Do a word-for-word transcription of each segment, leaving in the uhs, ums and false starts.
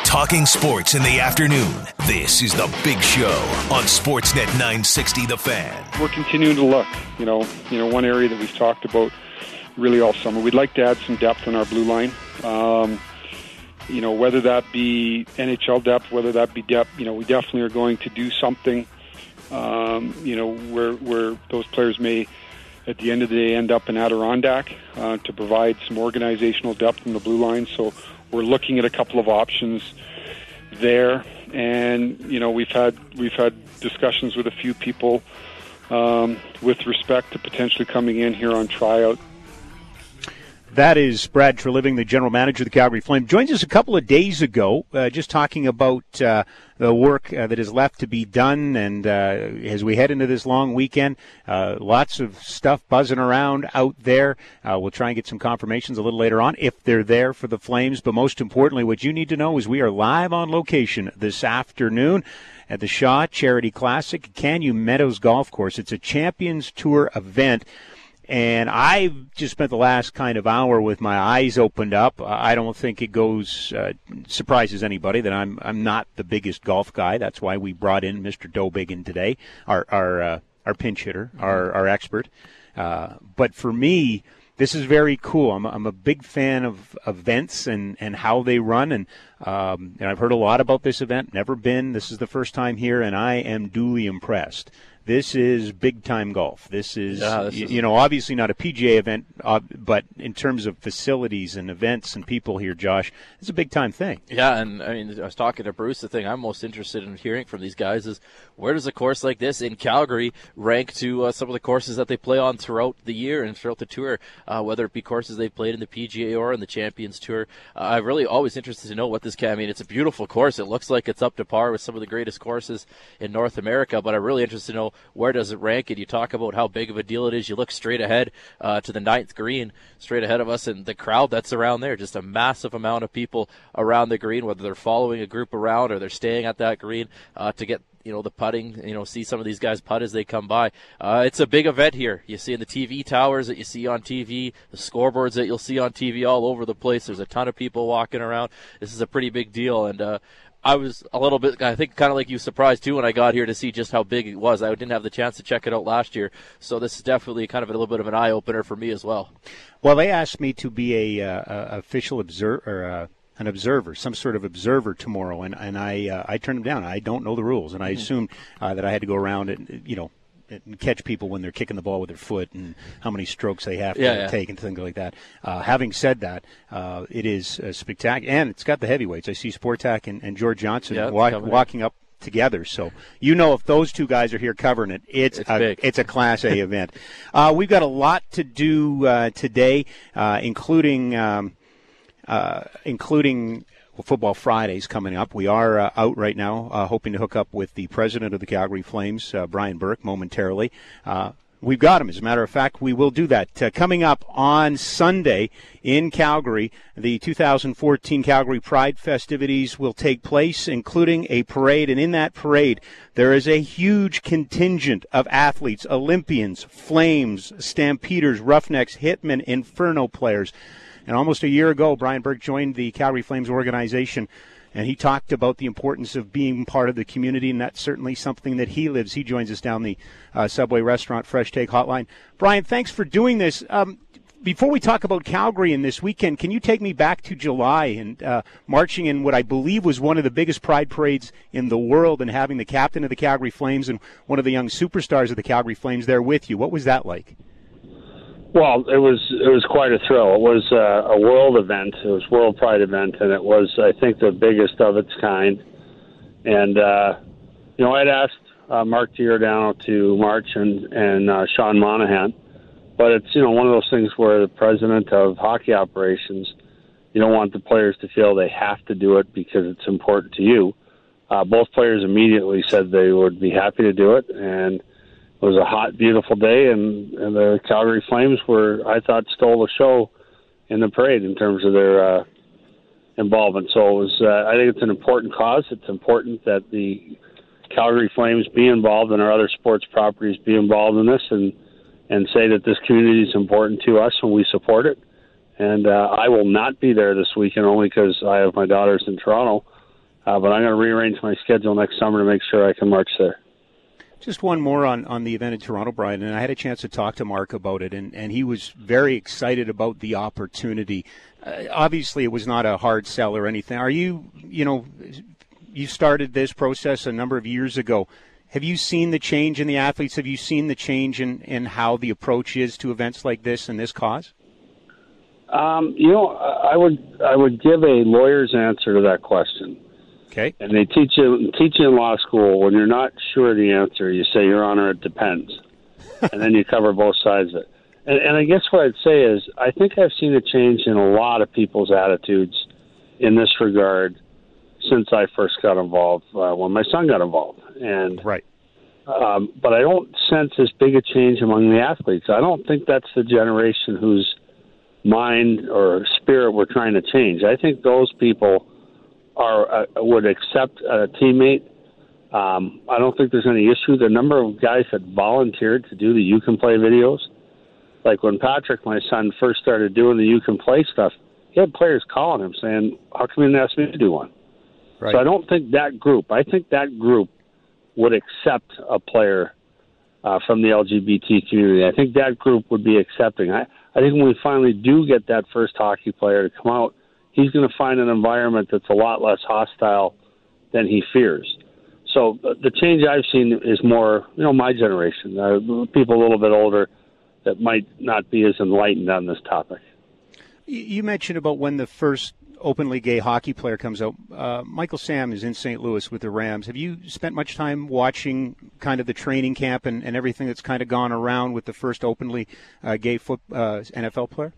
Talking sports in the afternoon. This is The Big Show on Sportsnet nine sixty The Fan. We're continuing to look. You know, you know, one area that we've talked about really all summer. We'd like to add some depth in our blue line. Um, you know, whether that be N H L depth, whether that be depth, you know, we definitely are going to do something, um, you know, where, where those players may, at the end of the day, end up in Adirondack uh, to provide some organizational depth in the blue line. So we're looking at a couple of options there, and you know we've had we've had discussions with a few people um, with respect to potentially coming in here on tryout. That is Brad Treliving, the general manager of the Calgary Flames. Joins us a couple of days ago, uh, just talking about uh, the work uh, that is left to be done. And uh, as we head into this long weekend, uh, lots of stuff buzzing around out there. Uh, we'll try and get some confirmations a little later on if they're there for the Flames. But most importantly, what you need to know is we are live on location this afternoon at the Shaw Charity Classic at Canyon Meadows Golf Course. It's a Champions Tour event. And I've just spent the last kind of hour with my eyes opened up. I don't think it goes uh, surprises anybody that I'm I'm not the biggest golf guy. That's why we brought in Mister Dobiggin today, our our uh, our pinch hitter, our our expert. Uh, but for me, this is very cool. I'm I'm a big fan of events and, and how they run, and um, and I've heard a lot about this event. Never been. This is the first time here, and I am duly impressed. This is big-time golf. This is, yeah, this is, you know, obviously not a P G A event, uh, but in terms of facilities and events and people here, Josh, it's a big-time thing. Yeah, and I mean, I was talking to Bruce. The thing I'm most interested in hearing from these guys is where does a course like this in Calgary rank to uh, some of the courses that they play on throughout the year and throughout the tour, uh, whether it be courses they've played in the P G A or in the Champions Tour. Uh, I'm really always interested to know what this can. I mean, it's a beautiful course. It looks like it's up to par with some of the greatest courses in North America, but I'm really interested to know where does it rank, and you talk about how big of a deal it is. You look straight ahead uh, to the ninth green, straight ahead of us, and the crowd that's around there, just a massive amount of people around the green, whether they're following a group around or they're staying at that green uh, to get you know, the putting, you know, see some of these guys putt as they come by. Uh, it's a big event here. You see in the T V towers that you see on T V, the scoreboards that you'll see on T V all over the place. There's a ton of people walking around. This is a pretty big deal, and uh, I was a little bit, I think, kind of like you, surprised, too, when I got here to see just how big it was. I didn't have the chance to check it out last year, so this is definitely kind of a little bit of an eye-opener for me as well. Well, they asked me to be a, uh, official observer, or uh, an observer, some sort of observer tomorrow, and, and I uh, I turned them down. I don't know the rules, and I mm-hmm. assumed uh, that I had to go around and, you know, and catch people when they're kicking the ball with their foot and how many strokes they have to yeah, yeah. take and things like that. Uh, having said that, uh, it is uh, spectacular, and it's got the heavyweights. I see Sportak and, and George Johnson yeah, walk, walking up together. So you know if those two guys are here covering it, it's, it's a, big. it's a Class A event. Uh, we've got a lot to do uh, today, uh, including um, uh, including – Well, Football Friday's coming up. We are uh, out right now uh, hoping to hook up with the president of the Calgary Flames, uh, Brian Burke, momentarily. Uh, we've got him. As a matter of fact, we will do that. Uh, coming up on Sunday in Calgary, the two thousand fourteen Calgary Pride festivities will take place, including a parade. And in that parade, there is a huge contingent of athletes, Olympians, Flames, Stampeders, Roughnecks, Hitmen, Inferno players. And almost a year ago, Brian Burke joined the Calgary Flames organization, and he talked about the importance of being part of the community, and that's certainly something that he lives. He joins us down the uh, Subway Restaurant Fresh Take Hotline. Brian, thanks for doing this. Um, before we talk about Calgary and this weekend, can you take me back to July and uh, marching in what I believe was one of the biggest pride parades in the world and having the captain of the Calgary Flames and one of the young superstars of the Calgary Flames there with you? What was that like? Well, it was it was quite a thrill. It was uh, a world event. It was World Pride event, and it was, I think, the biggest of its kind. And uh, you know, I'd asked uh, Mark Giordano to march and and uh, Sean Monahan, but it's you know one of those things where the president of hockey operations, you don't want the players to feel they have to do it because it's important to you. Uh, both players immediately said they would be happy to do it, and it was a hot, beautiful day, and, and the Calgary Flames were, I thought, stole the show in the parade in terms of their uh, involvement. So it was, uh, I think it's an important cause. It's important that the Calgary Flames be involved and our other sports properties be involved in this and, and say that this community is important to us and we support it. And uh, I will not be there this weekend only because I have my daughters in Toronto. Uh, but I'm going to rearrange my schedule next summer to make sure I can march there. Just one more on, on the event in Toronto, Brian, and I had a chance to talk to Mark about it, and, and he was very excited about the opportunity. Uh, obviously, it was not a hard sell or anything. Are you, you know, you started this process a number of years ago. Have you seen the change in the athletes? Have you seen the change in, in how the approach is to events like this and this cause? Um, you know, I would I would give a lawyer's answer to that question. Okay. And they teach you teach you in law school, when you're not sure of the answer, you say, Your Honor, it depends. And then you cover both sides of it. And, and I guess what I'd say is I think I've seen a change in a lot of people's attitudes in this regard since I first got involved, uh, when my son got involved. And right. Um, but I don't sense as big a change among the athletes. I don't think that's the generation whose mind or spirit we're trying to change. I think those people are uh, would accept a teammate. Um, I don't think there's any issue. The number of guys that volunteered to do the You Can Play videos, like when Patrick, my son, first started doing the You Can Play stuff, he had players calling him saying, how come you didn't ask me to do one? Right. So I don't think that group, I think that group would accept a player uh, from the L G B T community. I think that group would be accepting. I, I think when we finally do get that first hockey player to come out, he's going to find an environment that's a lot less hostile than he fears. So uh, the change I've seen is more, you know, my generation, uh, people a little bit older that might not be as enlightened on this topic. You mentioned about when the first openly gay hockey player comes out. Uh, Michael Sam is in Saint Louis with the Rams. Have you spent much time watching kind of the training camp and, and everything that's kind of gone around with the first openly uh, gay foot, uh, N F L player?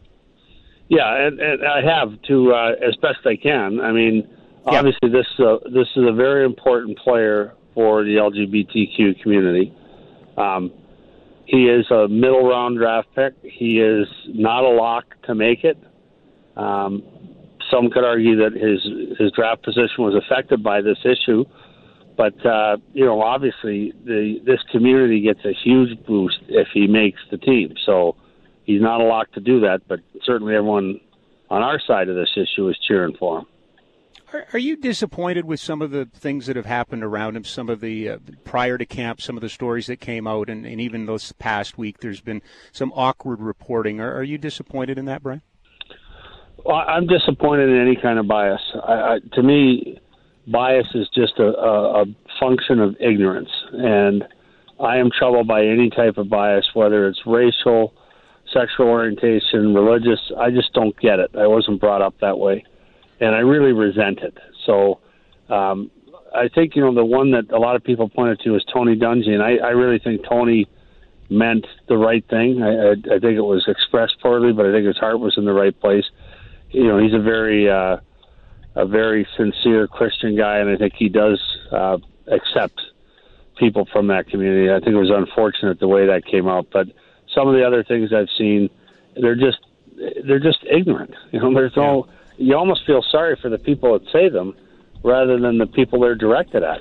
Yeah, and, and I have to uh, as best I can. I mean, yeah. obviously this uh, this is a very important player for the L G B T Q community. Um, he is a middle round draft pick. He is not a lock to make it. Um, some could argue that his his draft position was affected by this issue, but uh, you know, obviously the this community gets a huge boost if he makes the team. So. He's not a lock to do that, but certainly everyone on our side of this issue is cheering for him. Are, are you disappointed with some of the things that have happened around him, some of the, uh, prior to camp, some of the stories that came out, and, and even this past week there's been some awkward reporting. Are, are you disappointed in that, Brian? Well, I'm disappointed in any kind of bias. I, I, to me, bias is just a, a, a function of ignorance, and I am troubled by any type of bias, whether it's racial, sexual orientation, religious. I just don't get it. I wasn't brought up that way, and I really resent it. So um, I think, you know, the one that a lot of people pointed to is Tony Dungy, and I, I really think Tony meant the right thing. I, I, I think it was expressed poorly, but I think his heart was in the right place. You know, he's a very uh, a very sincere Christian guy, and I think he does uh, accept people from that community. I think it was unfortunate the way that came out, but some of the other things I've seen, they're just they're just ignorant. You know, there's no. You almost feel sorry for the people that say them, rather than the people they're directed at.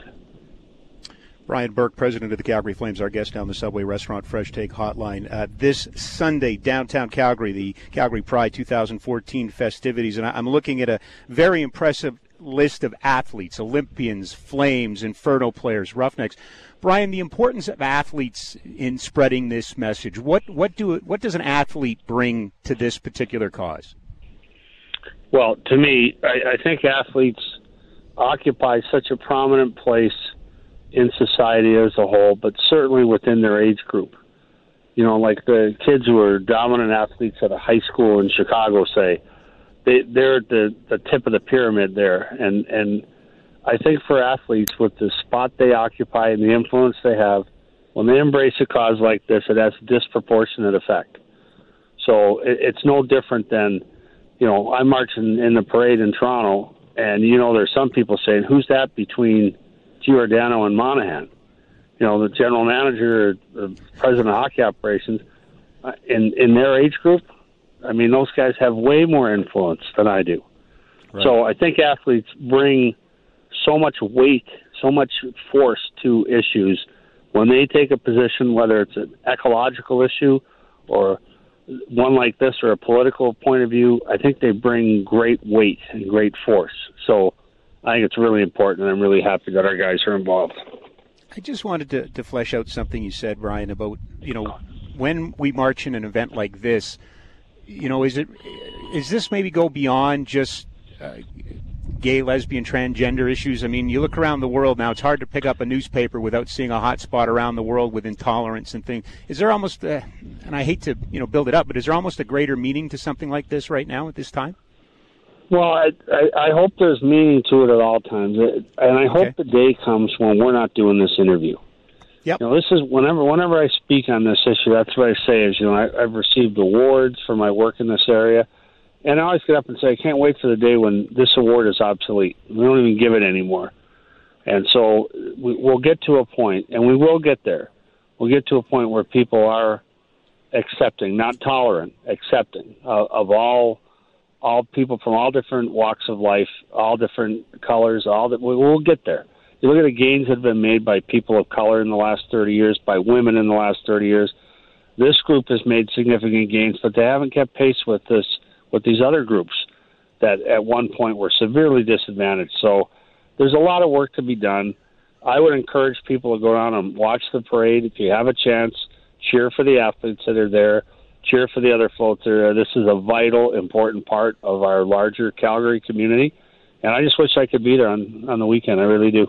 Brian Burke, president of the Calgary Flames, our guest down the Subway Restaurant Fresh Take Hotline. Uh, this Sunday, downtown Calgary, the Calgary Pride two thousand fourteen festivities, and I'm looking at a very impressive list of athletes: Olympians, Flames, Inferno players, Roughnecks. Brian, the importance of athletes in spreading this message. What what do what does an athlete bring to this particular cause? Well, to me, I, I think athletes occupy such a prominent place in society as a whole, but certainly within their age group. You know, like the kids who are dominant athletes at a high school in Chicago, say, they, they're at the, the tip of the pyramid there, and and. I think for athletes, with the spot they occupy and the influence they have, when they embrace a cause like this, it has a disproportionate effect. So it, it's no different than, you know, I'm marching in the parade in Toronto, and, you know, there's some people saying, who's that between Giordano and Monahan? You know, the general manager or the president of hockey operations, uh, in, in their age group, I mean, those guys have way more influence than I do. Right. So I think athletes bring so much weight, so much force to issues when they take a position, whether it's an ecological issue or one like this or a political point of view. I think they bring great weight and great force. So I think it's really important, and I'm really happy that our guys are involved. I just wanted to, to flesh out something you said, Brian, about, you know, when we march in an event like this, you know, is it is this maybe go beyond just uh, gay, lesbian, transgender issues? I mean, you look around the world now, it's hard to pick up a newspaper without seeing a hot spot around the world with intolerance and things. Is there almost, a, and I hate to, you know, build it up, but is there almost a greater meaning to something like this right now at this time? Well, I, I, I hope there's meaning to it at all times, and I hope okay. the day comes when we're not doing this interview. Yep. You know, this is whenever whenever I speak on this issue, that's what I say is, you know, I, I've received awards for my work in this area, and I always get up and say, I can't wait for the day when this award is obsolete. We don't even give it anymore. And so we, we'll get to a point, and we will get there. We'll get to a point where people are accepting, not tolerant, accepting uh, of all all people from all different walks of life, all different colors, all that. We'll get there. You look at the gains that have been made by people of color in the last thirty years, by women in the last thirty years. This group has made significant gains, but they haven't kept pace with this with these other groups that at one point were severely disadvantaged. So there's a lot of work to be done. I would encourage people to go down and watch the parade. If you have a chance, cheer for the athletes that are there. Cheer for the other floats there. This is a vital, important part of our larger Calgary community, and I just wish I could be there on, on the weekend. I really do.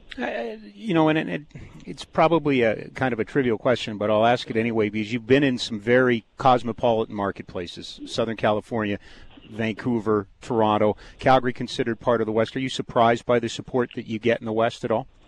Uh, you know, and it, it's probably a kind of a trivial question, but I'll ask it anyway because you've been in some very cosmopolitan marketplaces, Southern California, Vancouver, Toronto, Calgary considered part of the West. Are you surprised by the support that you get in the West at all?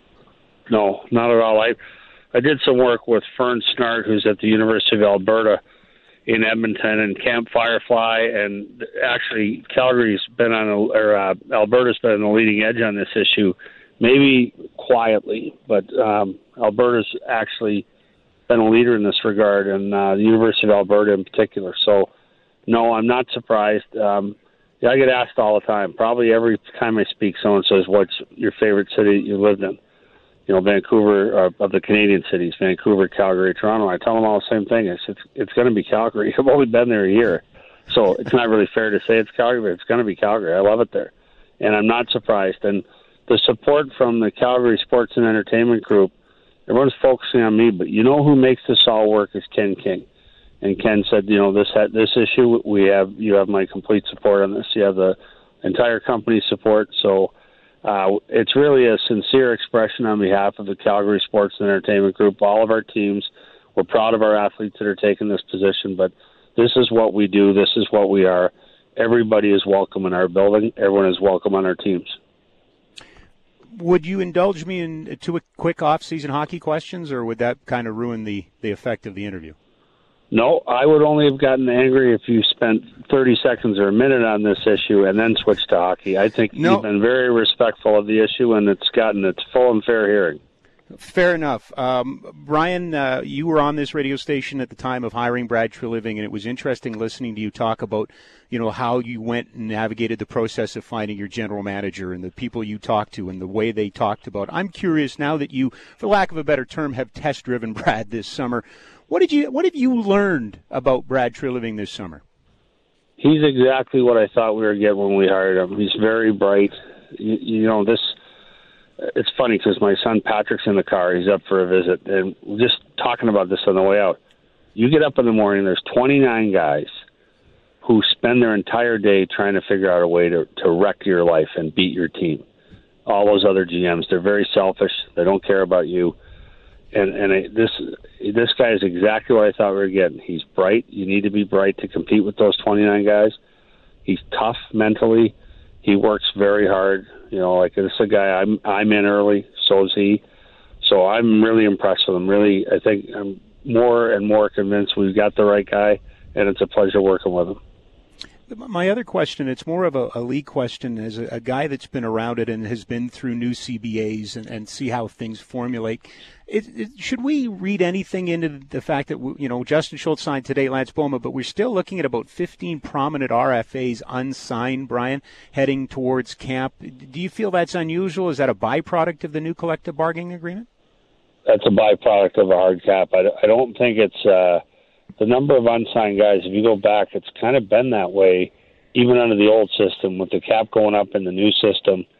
No, not at all. I I did some work with Fern Snart, who's at the University of Alberta in Edmonton, and Camp Firefly, and actually Calgary's been on, a, or uh, Alberta's been on the leading edge on this issue, maybe quietly, but um, Alberta's actually been a leader in this regard, and uh, the University of Alberta in particular. So, no, I'm not surprised. Um, yeah, I get asked all the time. Probably every time I speak, someone says, "What's your favorite city you lived in?" You know, Vancouver, uh, of the Canadian cities, Vancouver, Calgary, Toronto. I tell them all the same thing. It's it's, it's going to be Calgary. I've only been there a year, so it's not really fair to say it's Calgary, but it's going to be Calgary. I love it there, and I'm not surprised. And the support from the Calgary Sports and Entertainment Group, everyone's focusing on me, but you know who makes this all work is Ken King. And Ken said, you know, this this issue, we have you have my complete support on this. You have the entire company's support, so. Uh, it's really a sincere expression on behalf of the Calgary Sports and Entertainment Group, all of our teams. We're proud of our athletes that are taking this position, but this is what we do. This is what we are. Everybody is welcome in our building. Everyone is welcome on our teams. Would you indulge me in two quick off-season hockey questions, or would that kind of ruin the, the effect of the interview? No, I would only have gotten angry if you spent thirty seconds or a minute on this issue and then switched to hockey. I think no. You've been very respectful of the issue, and it's gotten its full and fair hearing. Fair enough. Um, Brian, uh, you were on this radio station at the time of hiring Brad Treliving, and it was interesting listening to you talk about, you know, how you went and navigated the process of finding your general manager and the people you talked to and the way they talked about. I'm curious now that you, for lack of a better term, have test-driven Brad this summer. What did you? What have you learned about Brad Treliving this summer? He's exactly what I thought we were getting when we hired him. He's very bright. You, you know, this. It's funny because my son Patrick's in the car. He's up for a visit, and we're just talking about this on the way out. You get up in the morning. There's twenty-nine guys who spend their entire day trying to figure out a way to, to wreck your life and beat your team. All those other G Ms, they're very selfish. They don't care about you. And and I, this this guy is exactly what I thought we were getting. He's bright. You need to be bright to compete with those twenty-nine guys. He's tough mentally. He works very hard. You know, like this is a guy I'm I'm in early. So is he. So I'm really impressed with him. Really, I think I'm more and more convinced we've got the right guy, and it's a pleasure working with him. My other question, it's more of a, a league question, as a, a guy that's been around it and has been through new C B As and, and see how things formulate. It, it, should we read anything into the fact that, you know, Justin Schultz signed today, Lance Boma, but we're still looking at about fifteen prominent R F As unsigned, Brian, heading towards camp. Do you feel that's unusual? Is that a byproduct of the new collective bargaining agreement? That's a byproduct of a hard cap. I, I don't think it's uh, the number of unsigned guys. If you go back, it's kind of been that way even under the old system with the cap going up in the new system.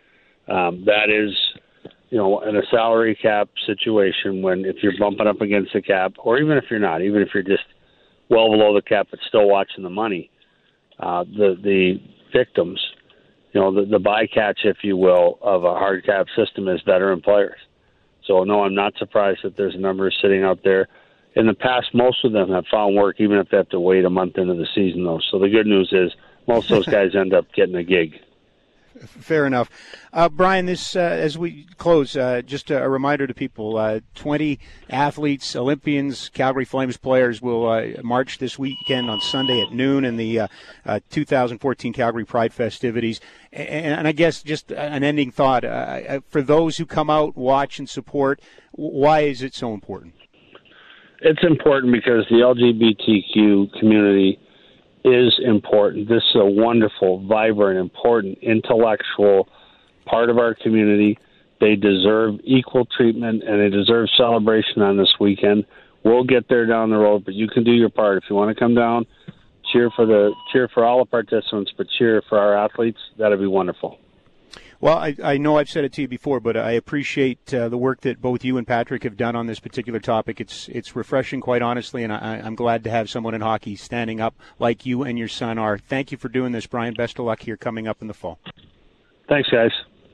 Um, that is, you know, in a salary cap situation when if you're bumping up against the cap, or even if you're not, even if you're just well below the cap but still watching the money, uh, the the victims, you know, the, the bycatch, if you will, of a hard cap system is veteran players. So, no, I'm not surprised that there's a number sitting out there. In the past, most of them have found work, even if they have to wait a month into the season, though. So the good news is most of those guys end up getting a gig. Fair enough. Uh, Brian, this uh, as we close, uh, just a, a reminder to people, uh, twenty athletes, Olympians, Calgary Flames players will uh, march this weekend on Sunday at noon in the uh, uh, two thousand fourteen Calgary Pride festivities. And, and I guess just an ending thought, uh, for those who come out, watch, and support, why is it so important? It's important because the L G B T Q community is important. This is a wonderful, vibrant, important, intellectual part of our community. They deserve equal treatment, and they deserve celebration on this weekend. We'll get there down the road, but you can do your part. If you want to come down, cheer for the cheer for all the participants, but cheer for our athletes. That'd be wonderful. Well, I, I know I've said it to you before, but I appreciate uh, the work that both you and Patrick have done on this particular topic. It's it's refreshing, quite honestly, and I, I'm glad to have someone in hockey standing up like you and your son are. Thank you for doing this, Brian. Best of luck here coming up in the fall. Thanks, guys.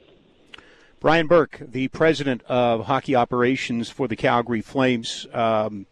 Brian Burke, the president of hockey operations for the Calgary Flames. Um,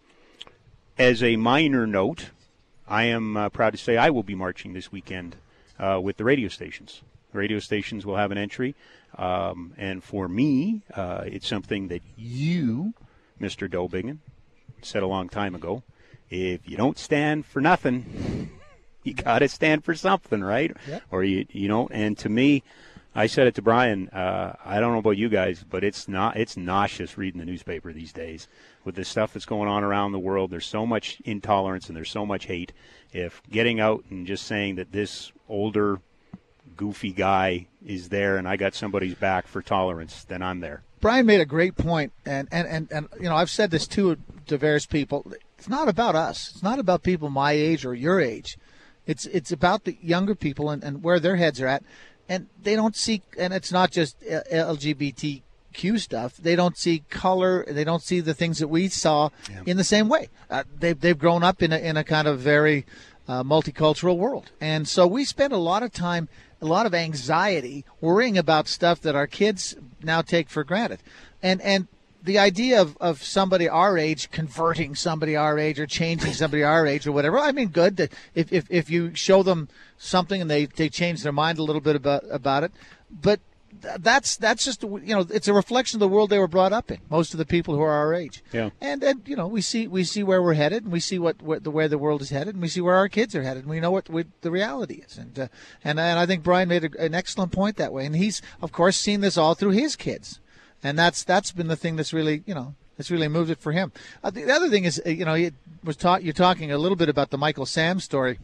as a minor note, I am uh, proud to say I will be marching this weekend uh, with the radio stations. Radio stations will have an entry, um, and for me, uh, it's something that you, Mister Dobingen, said a long time ago. If you don't stand for nothing, you got to stand for something, right? Yep. Or you, you know. And to me, I said it to Brian. Uh, I don't know about you guys, but it's not. It's nauseous reading the newspaper these days with the stuff that's going on around the world. There's so much intolerance and there's so much hate. If getting out and just saying that this older goofy guy is there and I got somebody's back for tolerance, then I'm there. Brian made a great point, and, and, and, and you know, I've said this too to various people. It's not about us. It's not about people my age or your age. It's it's about the younger people and, and where their heads are at. And they don't see, and it's not just L G B T Q stuff. They don't see color. They don't see the things that we saw yeah. in the same way. Uh, they've, they've grown up in a, in a kind of very uh, multicultural world. And so we spend a lot of time, a lot of anxiety worrying about stuff that our kids now take for granted. And and the idea of, of somebody our age converting somebody our age or changing somebody our age or whatever, I mean, good. That if, if, if you show them something and they, they change their mind a little bit about about it. But that's that's just, you know, it's a reflection of the world they were brought up in, most of the people who are our age. Yeah. And, and you know, we see we see where we're headed, and we see what, what the where the world is headed, and we see where our kids are headed, and we know what, what the reality is. And, uh, and and I think Brian made a, an excellent point that way. And he's, of course, seen this all through his kids. And that's that's been the thing that's really, you know, that's really moved it for him. Uh, the, the other thing is, you know, he was ta- you're talking a little bit about the Michael Sam story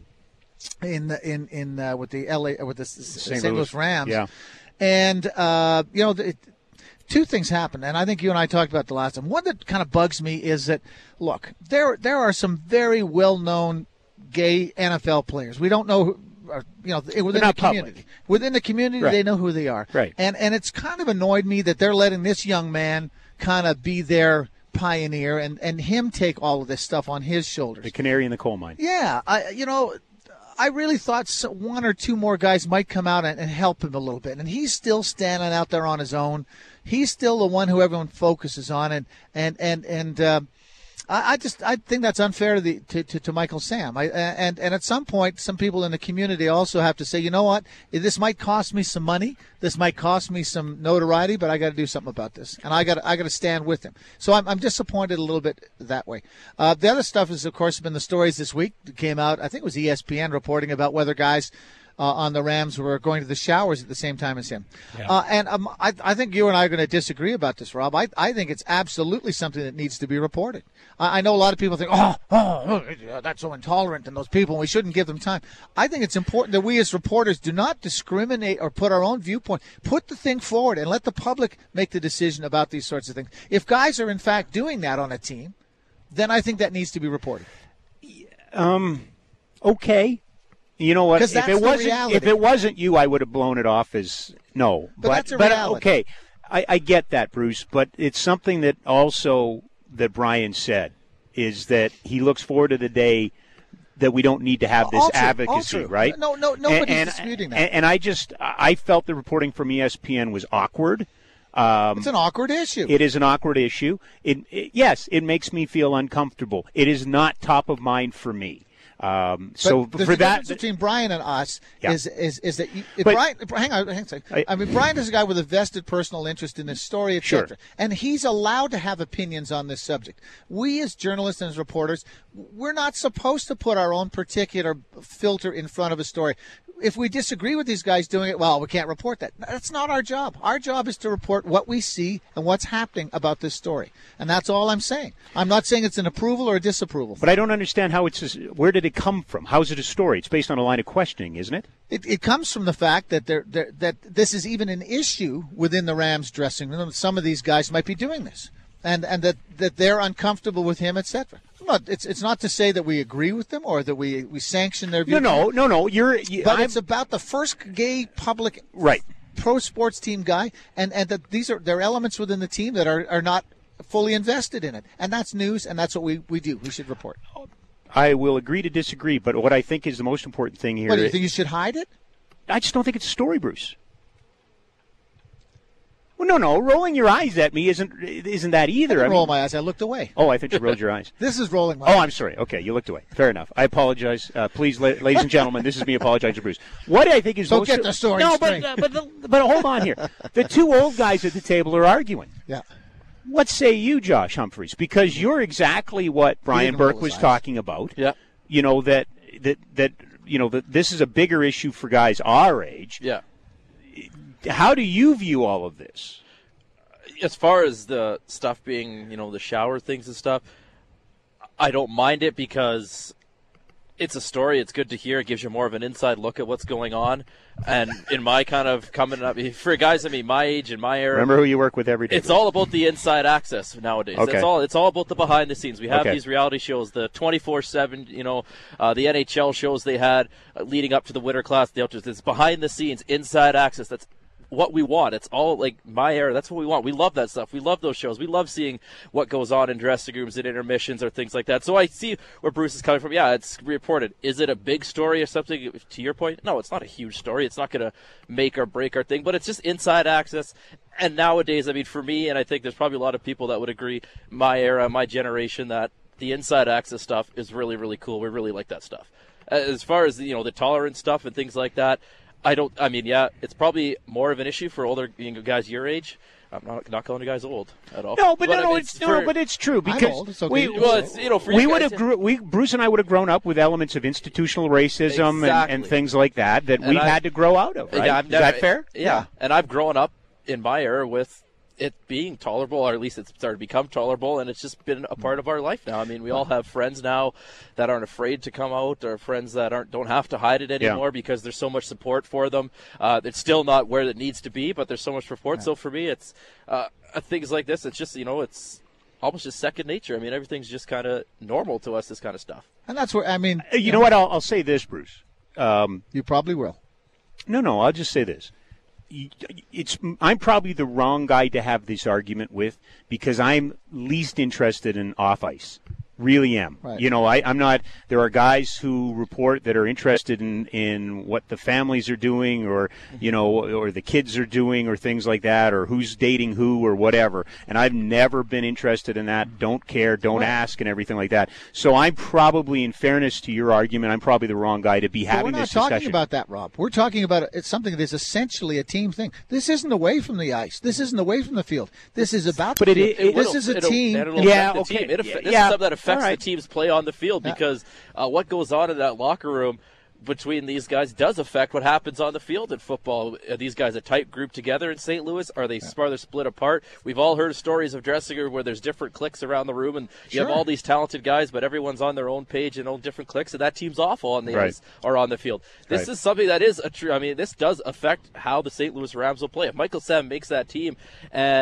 in in in uh, with the L A with the Saint Louis. Louis Rams. Yeah. And uh, you know, it, two things happened, and I think you and I talked about the last time. One that kind of bugs me is that, look, there there are some very well-known gay N F L players. We don't know who. Or, you know, within the community, public. within the community, Right. they know who they are. Right. And and it's kind of annoyed me that they're letting this young man kind of be their pioneer and, and him take all of this stuff on his shoulders. The canary in the coal mine. Yeah, I you know, I really thought so, one or two more guys might come out and, and help him a little bit, and he's still standing out there on his own. He's still the one who everyone focuses on, and and and and. Uh, I just I think that's unfair to the to, to, to Michael Sam. I, and and at some point, some people in the community also have to say, you know what, this might cost me some money, this might cost me some notoriety, but I got to do something about this, and I got I got to stand with him. So I'm I'm disappointed a little bit that way. Uh, the other stuff has, of course, been the stories this week that came out. I think it was E S P N reporting about whether guys Uh, on the Rams were going to the showers at the same time as him. Yeah. Uh, and um, I, I think you and I are going to disagree about this, Rob. I, I think it's absolutely something that needs to be reported. I, I know a lot of people think, oh, oh, oh, that's so intolerant and those people, and we shouldn't give them time. I think it's important that we as reporters do not discriminate or put our own viewpoint. Put the thing forward and let the public make the decision about these sorts of things. If guys are, in fact, doing that on a team, then I think that needs to be reported. Um, okay. You know what? 'Cause If that's it the wasn't, reality. if it wasn't you, I would have blown it off as no. But that's a but reality. okay, I, I get that, Bruce. But it's something that also that Brian said is that he looks forward to the day that we don't need to have this All true, all advocacy, true. right? No, no, nobody's and, and, disputing that. And, and I just, I felt the reporting from E S P N was awkward. Um, it's an awkward issue. It is an awkward issue. It, it, yes, it makes me feel uncomfortable. It is not top of mind for me. Um, so but for the that, difference between Brian and us Yeah. is is is that you, if But- Brian, hang on, hang on a second. I, I- mean, Brian is a guy with a vested personal interest in this story, et cetera, Sure. and he's allowed to have opinions on this subject. We, as journalists and as reporters, we're not supposed to put our own particular filter in front of a story. If we disagree with these guys doing it, well, we can't report that. That's not our job. Our job is to report what we see and what's happening about this story, and that's all I'm saying. I'm not saying it's an approval or a disapproval. but I don't understand how it's. Where did it come from? How is it a story? It's based on a line of questioning, isn't it? It, it comes from the fact that they're, they're, that this is even an issue within the Rams dressing room. Some of these guys might be doing this, and and that, that they're uncomfortable with him, et cetera. Not, it's it's not to say that we agree with them or that we, we sanction their view. No, no, no, no. You're. You, But I'm- it's about the first gay public Right. pro sports team guy, and and that these are there are elements within the team that are, are not fully invested in it, and that's news, and that's what we, we do. We should report. I will agree to disagree, but what I think is the most important thing here. What do you think? You should hide it? I just don't think it's a story, Bruce. Well, no, no. Rolling your eyes at me isn't isn't that either. I I didn't roll mean- my eyes. I looked away. Oh, I thought you rolled your eyes. This is rolling my Oh, eyes. I'm sorry. Okay, you looked away. Fair enough. I apologize. Uh, please, la- ladies and gentlemen, this is me apologizing to Bruce. What I think is So most get the story No, straight. but uh, but the, but hold on here. The two old guys at the table are arguing. Yeah. What say you, Josh Humphreys? Because you're exactly what Brian didn't roll Burke his was eyes. talking about. Yeah. You know that that that you know that this is a bigger issue for guys our age. Yeah. How do you view all of this? As far as the stuff being, you know, the shower things and stuff, I don't mind it because it's a story. It's good to hear. It gives you more of an inside look at what's going on. And in my kind of coming up, for guys, I mean, my age and my era, Remember who you work with every day. it's all about the inside access nowadays. Okay. That's all. It's all about the behind the scenes. We have Okay. these reality shows, the twenty-four seven, you know, uh, the N H L shows they had uh, leading up to the Winter Class. The outdoors. It's behind the scenes, inside access. That's what we want. It's all like my era. That's what we want. We love that stuff. We love those shows. We love seeing what goes on in dressing rooms and intermissions or things like that. So I see where Bruce is coming from. Yeah, it's reported. Is it a big story or something? To your point, no, it's not a huge story. It's not going to make or break our thing, but it's just inside access. And nowadays, I mean, for me, and I think there's probably a lot of people that would agree, my era, my generation, that the inside access stuff is really, really cool. We really like that stuff. As far as, you know, the tolerance stuff and things like that, I don't. I mean, yeah, it's probably more of an issue for older you know, guys your age. I'm not not calling you guys old at all. No, but, no, I no, mean, it's, for- no, but it's true I'm because old. It's okay. we, You well, it's, you know, for we you would guys, have grew, we Bruce and I would have grown up with elements of institutional racism and, Exactly. and things like that that And we've I- had to grow out of. Right? Yeah, I've Is never- that fair? Yeah. Yeah. and I've grown up in my era with it being tolerable, or at least it's started to become tolerable, and it's just been a part of our life now. I mean, we all have friends now that aren't afraid to come out, or friends that aren't don't have to hide it anymore because there's so much support for them. Uh, it's still not where it needs to be, but there's so much support. Yeah. So for me, it's uh, things like this. It's just you know, it's almost just second nature. I mean, everything's just kind of normal to us. This kind of stuff. And that's where I mean, You, you know, know what? I'll, I'll say this, Bruce. Um, you probably will. No, no. I'll just say this. It's I'm probably the wrong guy to have this argument with because I'm least interested in off ice. Really am. Right. You know, I, I'm not. There are guys who report that are interested in, in what the families are doing, or you know, or the kids are doing, or things like that, or who's dating who, or whatever. And I've never been interested in that. Don't care. Don't Right. ask, and everything like that. So I'm probably, in fairness to your argument, I'm probably the wrong guy to be But having we're not this talking discussion. about that, Rob. We're talking about it's something that is essentially a team thing. This isn't away from the ice. This isn't away from the field. This is about. But the it field. is- it this will- is a it'll- team. and it'll Yeah, affect the okay. team. It aff- Yeah, this yeah. is something that affects All right. the team's play on the field Yeah. because uh, what goes on in that locker room between these guys does affect what happens on the field in football. Are these guys a tight group together in Saint Louis? Are they farther split apart? We've all heard stories of dressing room where there's different cliques around the room, and you Sure. have all these talented guys, but everyone's on their own page and own different cliques, and that team's awful on the Right. ice or on the field. This Right. is something that is a true. I mean, this does affect how the Saint Louis Rams will play. If Michael Sam makes that team and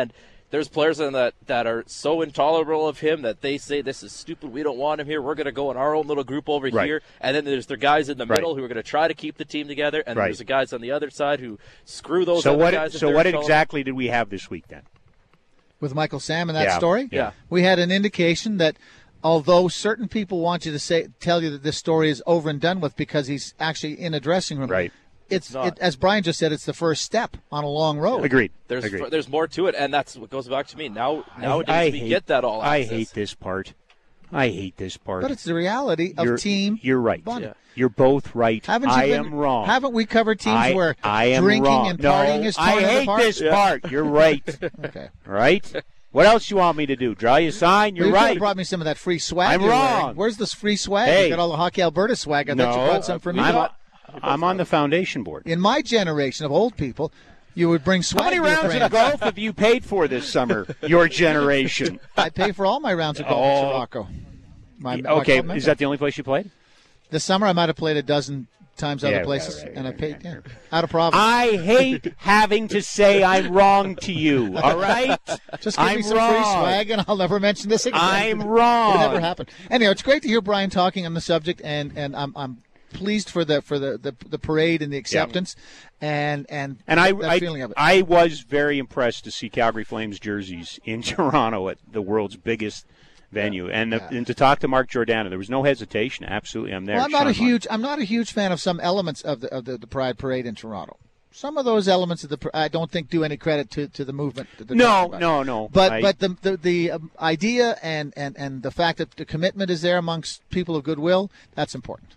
there's players in that that are so intolerable of him that they say this is stupid. We don't want him here. We're going to go in our own little group over right. here. And then there's the guys in the right. middle who are going to try to keep the team together. And right. there's the guys on the other side who screw those so other what, guys. So what exactly did we have this week then? With Michael Sam and that yeah. story? Yeah. We had an indication that although certain people want you to say, tell you that this story is over and done with because he's actually in a dressing room. Right. It's, it, as Brian just said, it's the first step on a long road. Agreed. There's Agreed. there's more to it, and that's what goes back to me. Now nowadays I, I we hate, get that all. I access. hate this part. I hate this part. But it's the reality of you're, team. You're right. bonding. Yeah. You're both right. Haven't you I been, am wrong. Haven't we covered teams I, where I am drinking wrong. and no, partying is torn I hate apart? this Yeah. part. You're right. Okay. Right? What else you want me to do? Draw you a sign? You're well, you right. could have brought me some of that free swag. I'm you're wrong. Wearing. Where's this free swag? Hey. You got all the Hockey Alberta swag. I no, thought you brought some for me. I'm, a, I'm on the foundation board. In my generation of old people, you would bring swag. How many to your rounds friends. of golf have you paid for this summer? Your generation. I pay for all my rounds of golf Oh. in Sirocco. My, my okay, club is that the only place you played? This summer I might have played a dozen times Yeah, other places, right, right, and I right, paid right, yeah, right. out of province. I hate having to say I'm wrong to you, all right? Just give I'm me some wrong. free swag, and I'll never mention this again. I'm wrong. It never happened. Anyhow, it's great to hear Brian talking on the subject, and, and I'm I'm pleased for the for the, the, the parade and the acceptance, and and And I, that I, feeling of it. I was very impressed to see Calgary Flames jerseys in Toronto at the world's biggest venue, and, the, Yeah. and to talk to Mark Giordano, there was no hesitation. Absolutely, I'm there. Well, I'm not a Sean huge I'm not a huge fan of some elements of the of the, the Pride Parade in Toronto. Some of those elements of the I don't think do any credit to, to the movement. That they're No, talking about. no, no. But I- but the the, the um, idea and, and, and the fact that the commitment is there amongst people of goodwill, that's important.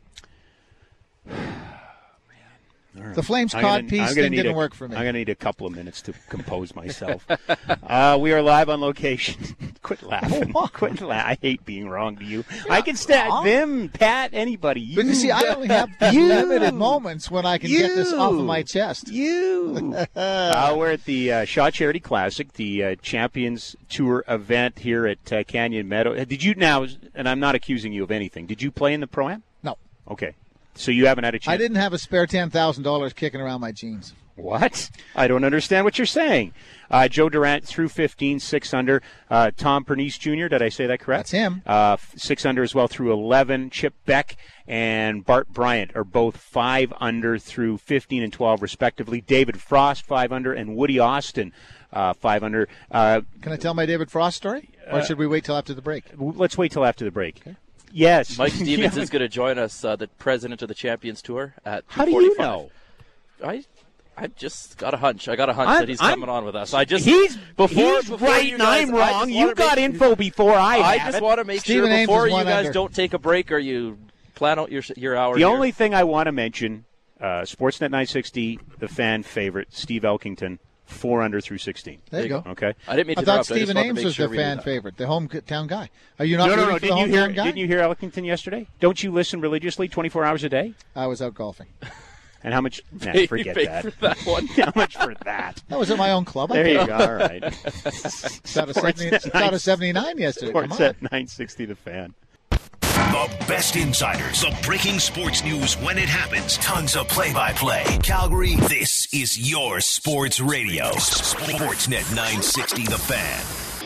Right. The Flames I'm cod gonna- I'm piece gonna thing need didn't a- work for me. I'm going to need a couple of minutes to compose myself. uh, we are live on location. Quit laughing. Quit laughing. I hate being wrong to you. I can stand them, Pat, anybody. You. But you see, I only have You. limited moments when I can get this off of You. my chest. You. uh, we're at the uh, Shaw Charity Classic, the uh, Champions Tour event here at uh, Canyon Meadow. Uh, Did you now, and I'm not accusing you of anything, did you play in the Pro-Am? No. Okay. So you haven't had a chance. I didn't have a spare ten thousand dollars kicking around my jeans. What? I don't understand what you're saying. Uh, Joe Durant through fifteen, six under. Uh, Tom Pernice Junior, did I say that correct? That's him. Uh, six under as well through eleven. Chip Beck and Bart Bryant are both five under through fifteen and twelve, respectively. David Frost, five under, and Woody Austin, uh, five under. Uh, Can I tell my David Frost story? Or Uh, should we wait till after the break? let's wait till after the break. Okay. Yes. Mike Stevens Yeah. is going to join us, uh, the president of the Champions Tour at How do you two forty-five. know? I I just got a hunch. I got a hunch I'm- that he's I'm- coming on with us. I just He's, before, he's before right you and guys, I'm I just wrong. wanna You got make- info before I I have just it. want to make Stephen sure Ames before is you one guys under. don't take a break or you plan out your your hour. The here. only thing I want to mention, uh, Sportsnet nine sixty, the fan favorite, Steve Elkington, four under through sixteen. There you go. Okay. I didn't mean to I thought interrupt. I just Stephen wanted to Ames make was sure the we knew fan that. favorite, the hometown guy. Are you not No, no, rooting no. for the Didn't you hear? hometown guy? Didn't you hear Elkington yesterday? Don't you listen religiously, twenty-four hours a day? I was out golfing. And how much? Nah, Pay- forget pay that. for that one. How much for that? That was at my own club. I There paid. you go. All right. It's out of seventy, it's out of seventy-nine yesterday. Come on. Sportsnet nine sixty, the fan. The best insiders, the breaking sports news when it happens, tons of play-by-play. Calgary, this is your sports radio. Sportsnet nine sixty, the fan.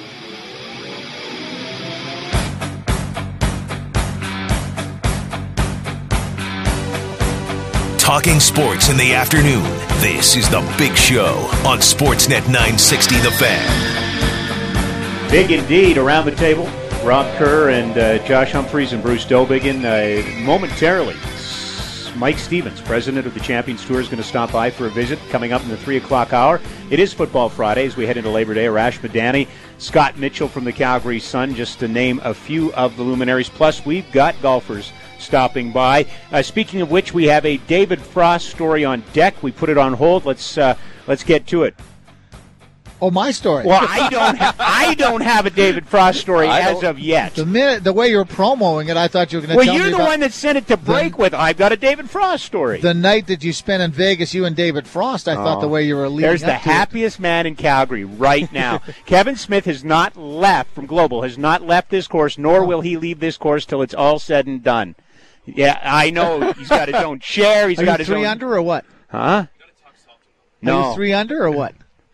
Talking sports in the afternoon. This is the Big Show on Sportsnet nine sixty, the fan. Big indeed around the table. Rob Kerr and uh, Josh Humphreys and Bruce Dobigan. Uh, momentarily, Mike Stevens, president of the Champions Tour, is going to stop by for a visit coming up in the three o'clock hour. It is Football Friday as we head into Labor Day. Arash Madani, Scott Mitchell from the Calgary Sun, just to name a few of the luminaries. Plus, we've got golfers stopping by. Uh, speaking of which, we have a David Frost story on deck. We put it on hold. Let's uh, let's get to it. Oh, my story. Well, I don't ha- I don't have a David Frost story I as don't- of yet. The minute, the way you were promoting it, I thought you were going to Well, tell you're me the about one that sent it to break with. I've got a David Frost story. the night that you spent in Vegas, you and David Frost. I thought the way you were leading There's up the to it. happiest man in Calgary right now. Kevin Smith has not left from Global, has not left this course, nor will he leave this course till it's all said and done. Yeah, I know. He's got his own chair. He's Are got you his three own. under or what? Huh? Are No. you three under or what?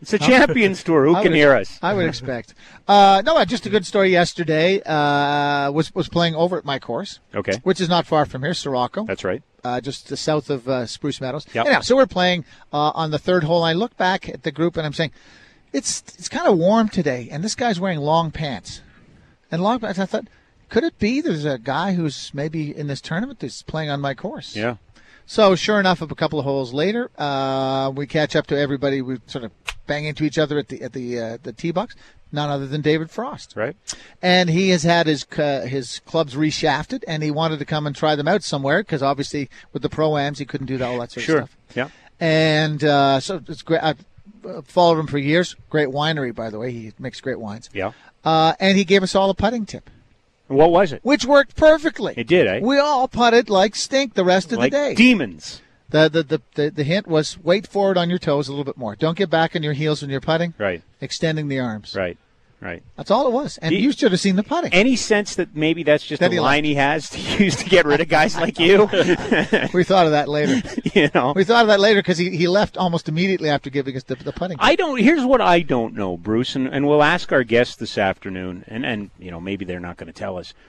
It's a Champions Tour. Who I can would, hear us? I would expect. Uh, no, just a good story yesterday. Uh, was was playing over at my course. Okay. Which is not far from here, Sirocco. That's right. Uh, just the south of uh, Spruce Meadows. Yep. Anyhow, so we're playing uh, on the third hole. I look back at the group and I'm saying, it's it's kind of warm today, and this guy's wearing long pants. And long pants, I thought, could it be there's a guy who's maybe in this tournament that's playing on my course? Yeah. So sure enough, a couple of holes later, uh, we catch up to everybody. We sort of bang into each other at the at the uh, the tee box. None other than David Frost, right? And he has had his uh, his clubs reshafted, and he wanted to come and try them out somewhere because obviously with the pro-ams he couldn't do all that sort sure. of stuff. Yeah. And uh, so it's great. I've followed him for years. Great winery, by the way. He makes great wines. Yeah. Uh, and he gave us all a putting tip. What was it? Which worked perfectly. It did, eh? We all putted like stink the rest of like the day. Demons. The, the the the the hint was wait forward on your toes a little bit more. Don't get back on your heels when you're putting. Right. Extending the arms. Right. Right. That's all it was. And Do you, you should have seen the putting. Any sense that maybe that's just That a he line liked. he has to use to get rid of guys like you? We thought of that later. You know. We thought of that later because he, he left almost immediately after giving us the, the putting. I don't. Here's what I don't know, Bruce, and, and we'll ask our guests this afternoon, and, and you know maybe they're not going to tell us.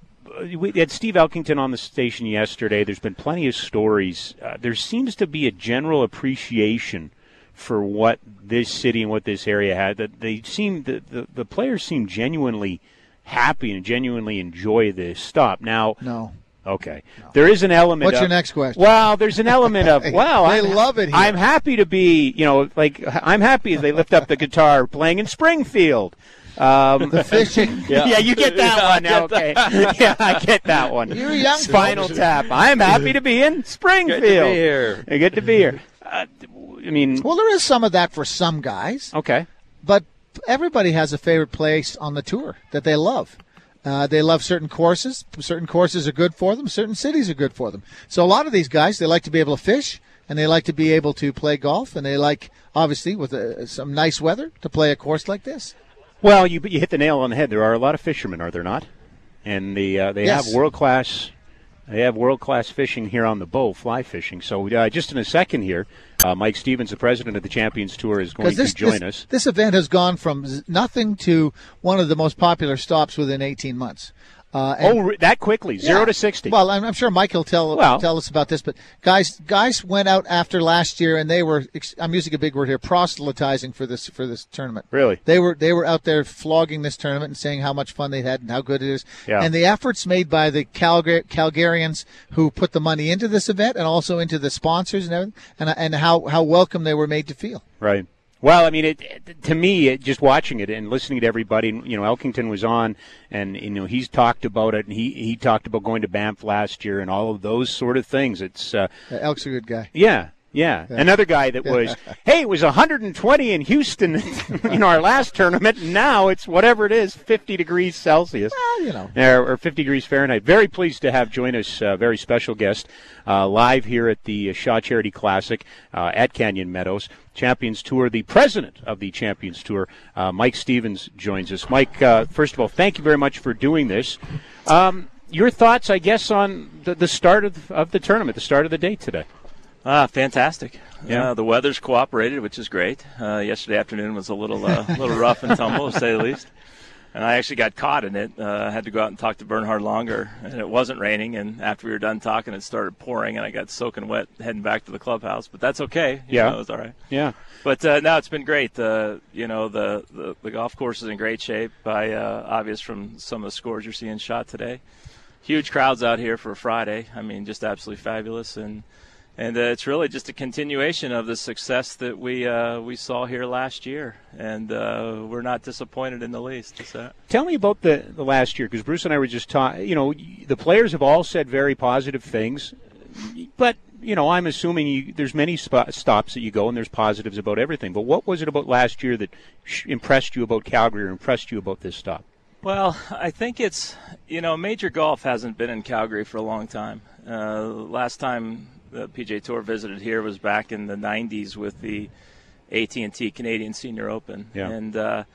We had Steve Elkington on the station yesterday. There's been plenty of stories. Uh, there seems to be a general appreciation for what this city and what this area had. That they seem the, the the players seem genuinely happy and genuinely enjoy this stop. Now, no. Okay. No. There is an element What's of, your next question? Well, there's an element of, well, they I'm, love it here. I'm happy to be, you know, like, I'm happy as they lift up the guitar playing in Springfield. Um, the fishing. Yeah. yeah, you get that yeah, one. Now, okay. yeah, I get that one. You're young. Spinal Tap. I'm happy to be in Springfield. Good to be here. I get to be here. Uh, I mean. Well, there is some of that for some guys. Okay. But everybody has a favorite place on the tour that they love. Uh, they love certain courses. Certain courses are good for them. Certain cities are good for them. So a lot of these guys, they like to be able to fish, and they like to be able to play golf, and they like, obviously, with uh, some nice weather, to play a course like this. Well, you you hit the nail on the head. There are a lot of fishermen, are there not? And the uh, they yes. have world class. They have world class fishing here on the bow, fly fishing. So uh, just in a second here, uh, Mike Stevens, the president of the Champions Tour, is going this, to join this, us. This event has gone from nothing to one of the most popular stops within eighteen months. Uh, and, oh, that quickly, zero yeah. to sixty. Well, I'm, I'm sure Mike will tell well, tell us about this, but guys, guys went out after last year, and they were. I'm using a big word here, proselytizing for this for this tournament. Really, they were they were out there flogging this tournament and saying how much fun they had and how good it is. Yeah. And the efforts made by the Calgar- Calgarians who put the money into this event and also into the sponsors and everything, and and how how welcome they were made to feel. Right. Well, I mean, it, it, to me, it, just watching it and listening to everybody, you know, Elkington was on, and you know, he's talked about it, and he, he talked about going to Banff last year and all of those sort of things. It's uh, uh, Elk's a good guy. Yeah, yeah. yeah. Another guy that was, hey, it was one hundred twenty in Houston, you know, our last tournament, and now it's whatever it is, fifty degrees Celsius, well, you know, or, or fifty degrees Fahrenheit. Very pleased to have join us, a uh, very special guest, uh, live here at the Shaw Charity Classic uh, at Canyon Meadows. Champions Tour, the president of the Champions Tour, uh, Mike Stevens, joins us. Mike, uh, first of all, thank you very much for doing this. Um, your thoughts, I guess, on the, the start of, of the tournament, the start of the day today? Ah, fantastic. Yeah, uh, the weather's cooperated, which is great. Uh, yesterday afternoon was a little uh, little rough and tumble, to say the least. And I actually got caught in it. Uh, I had to go out and talk to Bernhard Longer, and it wasn't raining. And after we were done talking, it started pouring, and I got soaking wet heading back to the clubhouse. But that's okay. You yeah, know, it was all right. Yeah. But uh, no, it's been great. Uh, you know, the, the the golf course is in great shape, by uh, obvious from some of the scores you're seeing shot today. Huge crowds out here for a Friday. I mean, just absolutely fabulous. And and uh, it's really just a continuation of the success that we uh, we saw here last year, and uh, we're not disappointed in the least. So. Tell me about the, the last year, because Bruce and I were just talking. You know, the players have all said very positive things, but you know, I'm assuming you, there's many sp- stops that you go and there's positives about everything. But what was it about last year that sh- impressed you about Calgary or impressed you about this stop? Well, I think it's, you know, major golf hasn't been in Calgary for a long time. Uh, last time the P G A Tour visited here was back in the nineties with the A T and T Canadian Senior Open. Yeah. And uh,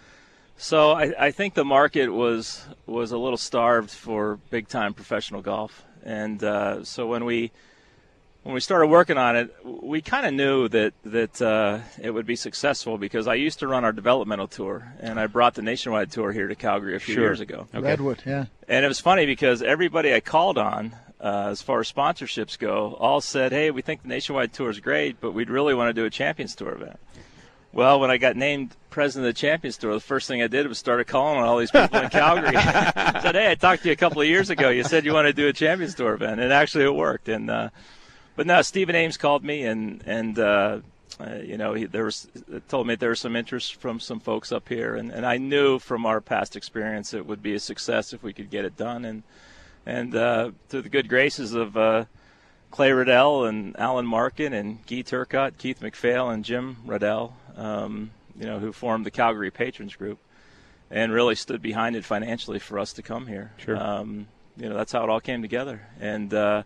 so I, I think the market was was a little starved for big-time professional golf. And uh, so when we when we started working on it, we kind of knew that that uh, it would be successful because I used to run our developmental tour, and I brought the nationwide tour here to Calgary a few Sure. years ago. Okay. Redwood, yeah. And it was funny because everybody I called on, uh, as far as sponsorships go, all said, hey, we think the nationwide tour is great, but we'd really want to do a Champions Tour event. Well, when I got named president of the Champions Tour, the first thing I did was started calling on all these people in Calgary. I said, hey, I talked to you a couple of years ago. You said you want to do a Champions Tour event, and actually it worked. And uh, But no, Stephen Ames called me, and, and uh, uh, you know, he there was, told me there was some interest from some folks up here. And, and I knew from our past experience it would be a success if we could get it done. And, and uh, through the good graces of uh, Clay Riddell and Alan Markin and Guy Turcotte, Keith McPhail, and Jim Riddell, um, you know, who formed the Calgary Patrons Group and really stood behind it financially for us to come here. Sure. Um, you know, that's how it all came together. And uh,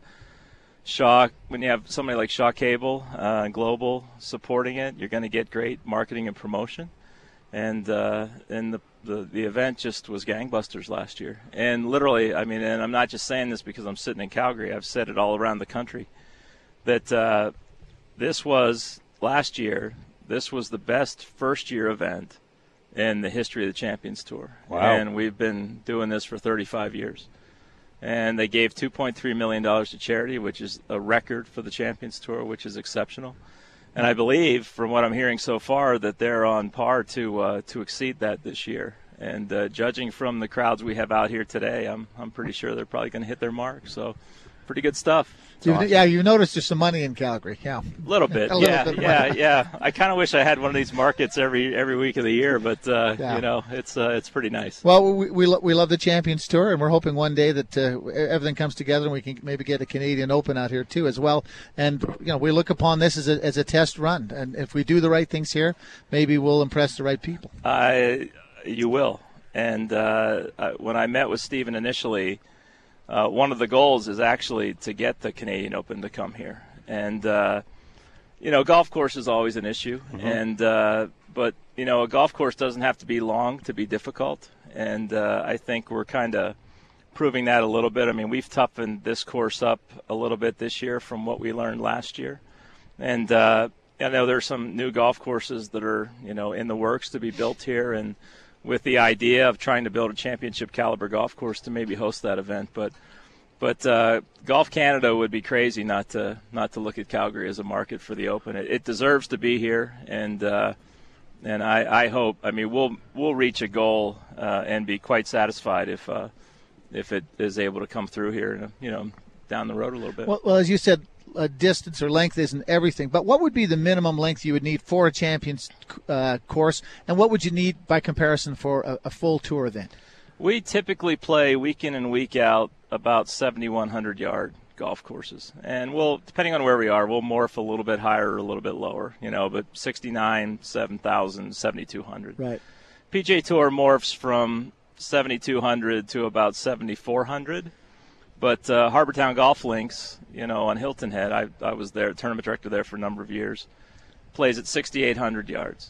Shaw, when you have somebody like Shaw Cable uh, Global supporting it, you're going to get great marketing and promotion. And uh, and the, the the event just was gangbusters last year. And literally, I mean, and I'm not just saying this because I'm sitting in Calgary. I've said it all around the country that uh, this was last year. This was the best first-year event in the history of the Champions Tour. Wow. And we've been doing this for thirty-five years. And they gave two point three million dollars to charity, which is a record for the Champions Tour, which is exceptional. And I believe, from what I'm hearing so far, that they're on par to uh, to exceed that this year. And uh, judging from the crowds we have out here today, I'm I'm pretty sure they're probably going to hit their mark. So, pretty good stuff. You, awesome. Yeah, you noticed there's some money in Calgary. Yeah, A little bit, A little yeah, bit of yeah, money. yeah. I kind of wish I had one of these markets every every week of the year, but uh, Yeah. you know, it's uh, it's pretty nice. Well, we we, lo- we love the Champions Tour, and we're hoping one day that uh, everything comes together and we can maybe get a Canadian Open out here too as well. And you know, we look upon this as a as a test run, and if we do the right things here, maybe we'll impress the right people. I, you will. And uh, I- when I met with Stephen initially, uh, one of the goals is actually to get the Canadian Open to come here. And uh, you know, golf course is always an issue, Mm-hmm. and uh, but you know, a golf course doesn't have to be long to be difficult. And uh, I think we're kind of proving that a little bit. I mean, we've toughened this course up a little bit this year from what we learned last year. And uh, I know there's some new golf courses that are, you know, in the works to be built here, and with the idea of trying to build a championship caliber golf course to maybe host that event. But but uh, Golf Canada would be crazy not to not to look at Calgary as a market for the Open. It, it deserves to be here, and uh, and I, I hope. I mean, we'll we'll reach a goal uh, and be quite satisfied if uh, if it is able to come through here, you know, down the road a little bit. Well, well as you said, uh, distance or length isn't everything, but what would be the minimum length you would need for a Champions uh, course, and what would you need by comparison for a, a full tour event? We typically play week in and week out about seventy-one hundred yard golf courses, and we'll, depending on where we are, we'll morph a little bit higher or a little bit lower, you know, but sixty-nine, seven thousand, seventy-two hundred. Right. P G A Tour morphs from seventy-two hundred to about seventy-four hundred. But uh, Harbortown Golf Links, you know, on Hilton Head, I, I was there, tournament director there for a number of years, plays at sixty-eight hundred yards.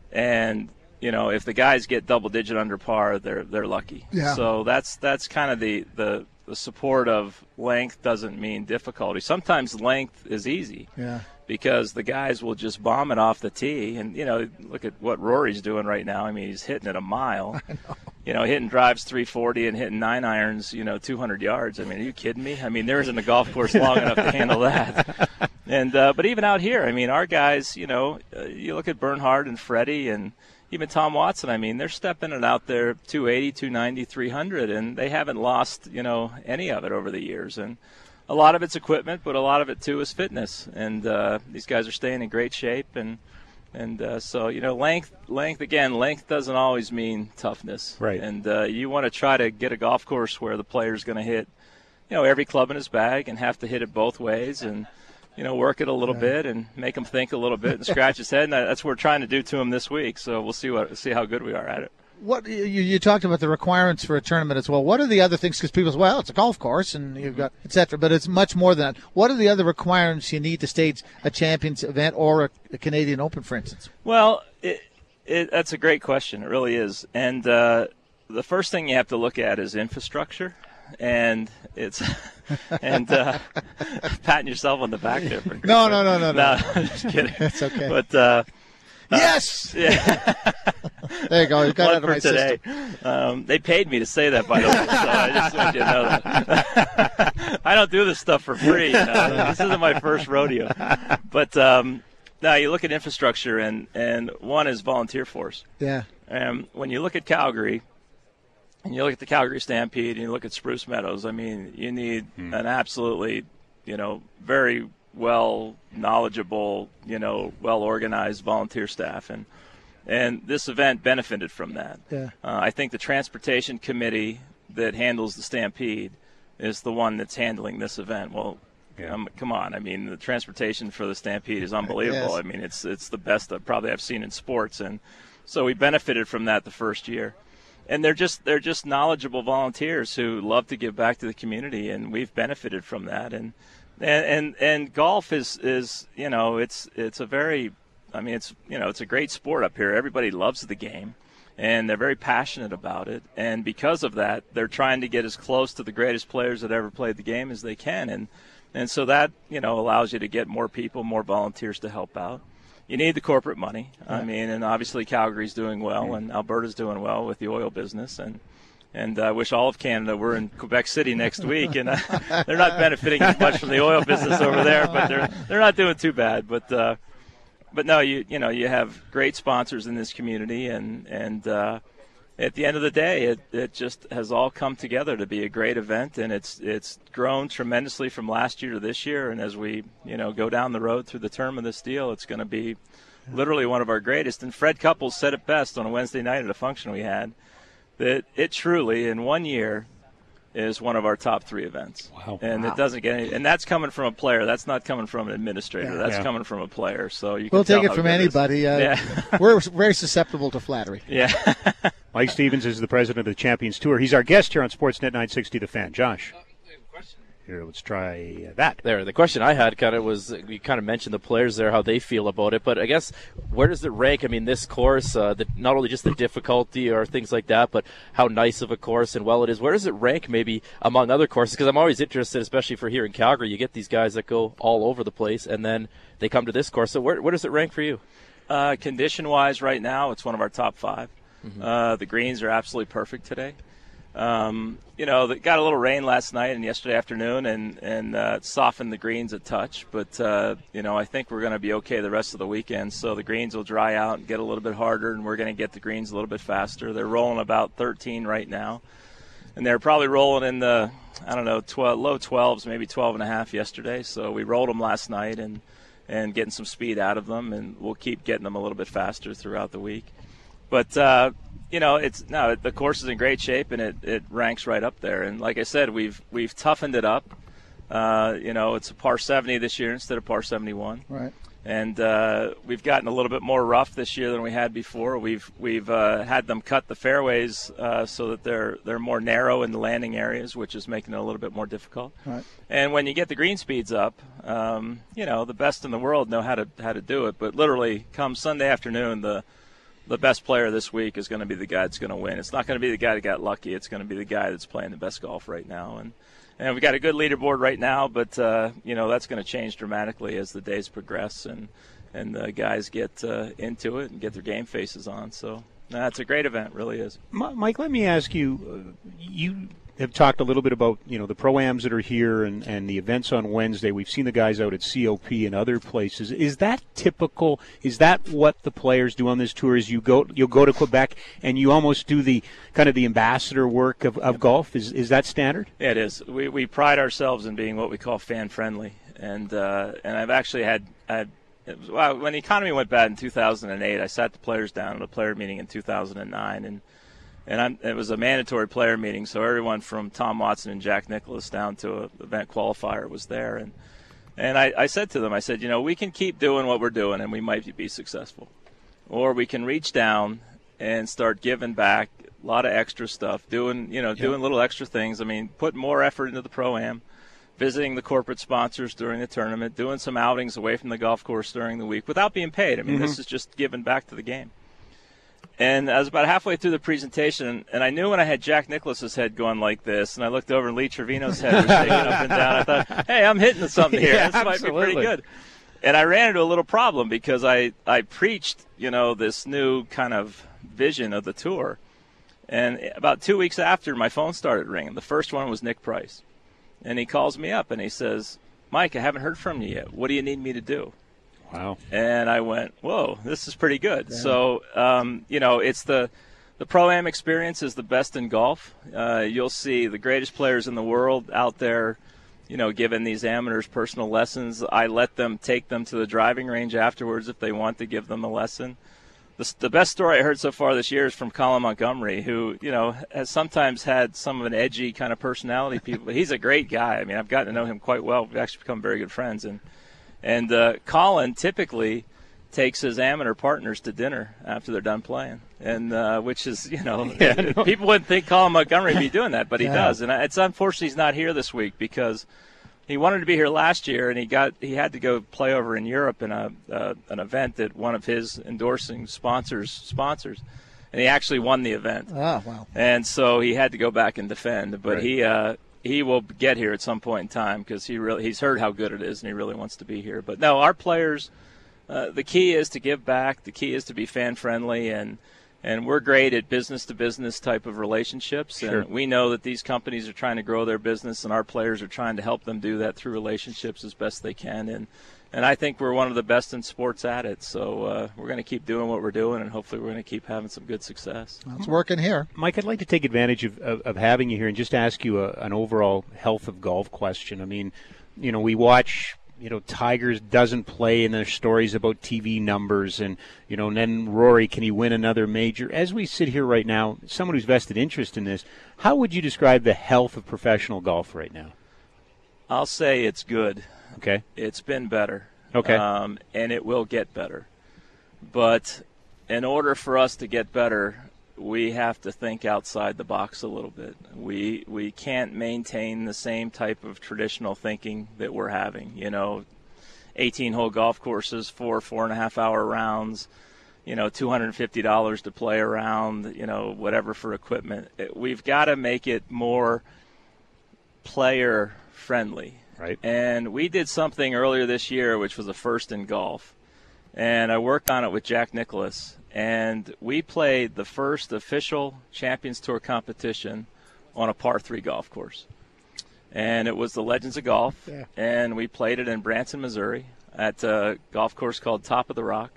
And, you know, if the guys get double-digit under par, they're they're lucky. Yeah. So that's that's kind of the, the, the support of length doesn't mean difficulty. Sometimes length is easy. Yeah. Because the guys will just bomb it off the tee. And, you know, look at what Rory's doing right now. I mean, he's hitting it a mile. I know. You know, hitting drives three forty and hitting nine irons, you know, two hundred yards. I mean, are you kidding me? I mean, there isn't a golf course long enough to handle that. And uh, but even out here, I mean, our guys, you know, uh, you look at Bernhard and Freddie and even Tom Watson. I mean, they're stepping it out there two eighty, two ninety, three hundred, and they haven't lost, you know, any of it over the years. And a lot of it's equipment, but a lot of it, too, is fitness. And uh, these guys are staying in great shape. And and uh, so, you know, length, length again, length doesn't always mean toughness. Right. And uh, you want to try to get a golf course where the player's going to hit, you know, every club in his bag and have to hit it both ways and, you know, work it a little Right. bit and make him think a little bit and scratch his head. And that's what we're trying to do to him this week. So we'll see what see how good we are at it. What you, you talked about the requirements for a tournament as well. What are the other things? Because people say, well, it's a golf course and you've got et cetera. But it's much more than that. What are the other requirements you need to stage a Champions event or a, a Canadian Open, for instance? Well, it, it, that's a great question. It really is. And uh, the first thing you have to look at is infrastructure. and it's and uh, patting yourself on the back there. For no, no, no, no, no, no. I'm just kidding. It's okay. But uh, yes, uh, yeah. There you go. You got One out of for my today. system. Um, they paid me to say that, by the way, so I just want you to know that. I don't do this stuff for free. You know? This isn't my first rodeo. But um, now you look at infrastructure, and, and one is volunteer force. Yeah. And when you look at Calgary, and you look at the Calgary Stampede, and you look at Spruce Meadows, I mean, you need hmm. an absolutely, you know, very well knowledgeable, you know, well organized volunteer staff, and and this event benefited from that. Yeah. Uh, I think the transportation committee that handles the Stampede is the one that's handling this event. Well, yeah. um, come on, I mean, the transportation for the Stampede is unbelievable. Yes. I mean, it's it's the best that probably I've seen in sports, and so we benefited from that the first year. And they're just they're just knowledgeable volunteers who love to give back to the community, and we've benefited from that. And and and, and golf is, is you know it's it's a very I mean it's you know it's a great sport up here. Everybody loves the game, and they're very passionate about it. And because of that, they're trying to get as close to the greatest players that ever played the game as they can. And and so that you know allows you to get more people, more volunteers to help out. You need the corporate money. I mean, and obviously Calgary's doing well, and Alberta's doing well with the oil business, and and I wish all of Canada were in Quebec City next week, and uh, they're not benefiting as much from the oil business over there, but they're they're not doing too bad. But uh, but no, you you know you have great sponsors in this community, and and uh, at the end of the day, it it just has all come together to be a great event, and it's it's grown tremendously from last year to this year. And as we you know go down the road through the term of this deal, it's going to be literally one of our greatest. And Fred Couples said it best on a Wednesday night at a function we had, that it truly in one year is one of our top three events. Wow. And wow. it doesn't get any, and that's coming from a player. That's not coming from an administrator. Yeah. That's Yeah. coming from a player. So you can We'll tell take it how from good it is. anybody. Uh, Yeah. We're very susceptible to flattery. Yeah. Mike Stevens is the president of the Champions Tour. He's our guest here on Sportsnet nine sixty The Fan. Josh. Here, let's try that. There, the question I had kind of was, you kind of mentioned the players there, how they feel about it, but I guess where does it rank? I mean, this course, uh, the, not only just the difficulty or things like that, but how nice of a course and well it is. Where does it rank maybe among other courses? Because I'm always interested, especially for here in Calgary, you get these guys that go all over the place, and then they come to this course. So where, where does it rank for you? Uh, condition-wise, right now, it's one of our top five. Mm-hmm. Uh, the greens are absolutely perfect today. Um, you know, it got a little rain last night and yesterday afternoon, and and uh, softened the greens a touch. But uh, you know, I think we're going to be okay the rest of the weekend. So the greens will dry out and get a little bit harder, and we're going to get the greens a little bit faster. They're rolling about thirteen right now, and they're probably rolling in the I don't know twelve, low twelves, maybe twelve and a half yesterday. So we rolled them last night and and getting some speed out of them, and we'll keep getting them a little bit faster throughout the week. But uh, you know, it's no, the course is in great shape, and it, it ranks right up there. And like I said, we've we've toughened it up. Uh, you know, it's a par seventy this year instead of par seventy-one. Right. And uh, we've gotten a little bit more rough this year than we had before. We've we've uh, had them cut the fairways uh, so that they're they're more narrow in the landing areas, which is making it a little bit more difficult. Right. And when you get the green speeds up, um, you know, the best in the world know how to how to do it. But literally, come Sunday afternoon, the the best player this week is going to be the guy that's going to win. It's not going to be the guy that got lucky. It's going to be the guy that's playing the best golf right now. And and we've got a good leaderboard right now, but uh, you know that's going to change dramatically as the days progress and and the guys get uh, into it and get their game faces on. So nah, it's a great event, really is. Mike, let me ask you. Uh, you have talked a little bit about you know the pro-ams that are here and, and the events on Wednesday. We've seen the guys out at C O P and other places. Is that typical? Is that what the players do on this tour? Is you go you'll go to Quebec and you almost do the kind of the ambassador work of, of golf? Is is that standard? Yeah, it is. We we pride ourselves in being what we call fan friendly, and uh, and I've actually had had. It was, well, when the economy went bad in two thousand eight, I sat the players down at a player meeting in two thousand nine, and and I'm, it was a mandatory player meeting, so everyone from Tom Watson and Jack Nicklaus down to an event qualifier was there. And and I, I said to them, I said, you know, we can keep doing what we're doing, and we might be successful. Or we can reach down and start giving back a lot of extra stuff, doing, you know, Yep. doing little extra things. I mean, putting more effort into the Pro-Am, visiting the corporate sponsors during the tournament, doing some outings away from the golf course during the week without being paid. I mean, Mm-hmm. this is just giving back to the game. And I was about halfway through the presentation, and I knew when I had Jack Nicklaus's head going like this, and I looked over and Lee Trevino's head was shaking up and down. I thought, hey, I'm hitting something here. Yeah, this might absolutely. be pretty good. And I ran into a little problem because I, I preached, you know, this new kind of vision of the tour. And about two weeks after, my phone started ringing. The first one was Nick Price. And he calls me up, and he says, Mike, I haven't heard from you yet. What do you need me to do? Wow. And I went, whoa, this is pretty good. Yeah. So, um, you know, it's the the Pro-Am experience is the best in golf. Uh, you'll see the greatest players in the world out there, you know, giving these amateurs personal lessons. I let them take them to the driving range afterwards if they want to give them a lesson. The, the best story I heard so far this year is from Colin Montgomery, who, you know, has sometimes had some of an edgy kind of personality. People, he's a great guy. I mean, I've gotten to know him quite well. We've actually become very good friends. And And uh, Colin typically takes his amateur partners to dinner after they're done playing, and uh, which is, you know, yeah, no. people wouldn't think Colin Montgomery would be doing that, but he yeah. does. And it's unfortunate he's not here this week because he wanted to be here last year, and he got he had to go play over in Europe in a uh, an event that one of his endorsing sponsors sponsors, and he actually won the event. Oh, wow! And so he had to go back and defend, but right. he. Uh, He will get here at some point in time because he really he's heard how good it is and he really wants to be here. But no, our players, uh, the key is to give back. The key is to be fan friendly, and and we're great at business to business type of relationships. Sure. And we know that these companies are trying to grow their business, and our players are trying to help them do that through relationships as best they can. And and I think we're one of the best in sports at it. So uh, we're going to keep doing what we're doing, and hopefully we're going to keep having some good success. It's working here. Mike, I'd like to take advantage of, of, of having you here and just ask you a, an overall health of golf question. I mean, you know, we watch, you know, Tigers doesn't play, and there's stories about T V numbers, and, you know, and then Rory, can he win another major? As we sit here right now, someone who's vested interest in this, how would you describe the health of professional golf right now? I'll say it's good. Okay. It's been better. Okay. Um, and it will get better. But in order for us to get better, we have to think outside the box a little bit. We we can't maintain the same type of traditional thinking that we're having. You know, eighteen-hole golf courses, four, four and a half hour rounds, you know, two hundred fifty dollars to play around, you know, whatever for equipment. It, we've got to make it more player friendly. Right. And we did something earlier this year, which was a first in golf. And I worked on it with Jack Nicklaus. And we played the first official Champions Tour competition on a par three golf course. And it was the Legends of Golf. Yeah. And we played it in Branson, Missouri at a golf course called Top of the Rock.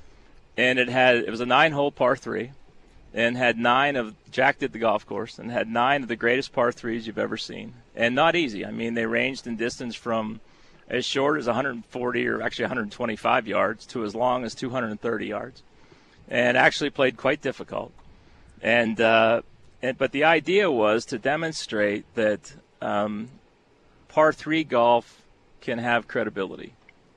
And it had it was a nine-hole par three. And had nine of Jack did the golf course and had nine of the greatest par threes you've ever seen, and not easy. I mean, they ranged in distance from as short as one hundred forty or actually one hundred twenty-five yards to as long as two hundred thirty yards, and actually played quite difficult. And, uh, and but the idea was to demonstrate that um, par three golf can have credibility.